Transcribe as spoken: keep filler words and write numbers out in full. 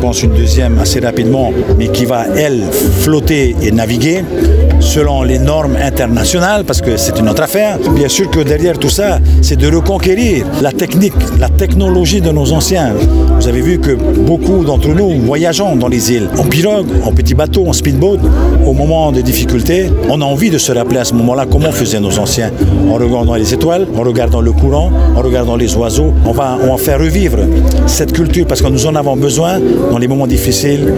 pense, une deuxième assez rapidement, mais qui va, elle, flotter et naviguer selon les normes internationales, parce que c'est une autre affaire. Bien sûr que derrière tout ça, c'est de reconquérir la technique, la technologie de nos anciens. Vous avez vu que beaucoup d'entre nous voyageons dans les îles, en pirogue, en petit bateau, en speedboat. Au moment des difficultés, on a envie de se rappeler à ce moment-là comment faisaient nos anciens, en regardant les étoiles, en regardant le courant, en regardant les oiseaux. On va, on va faire revivre cette culture parce que nous en avons besoin dans les moments difficiles.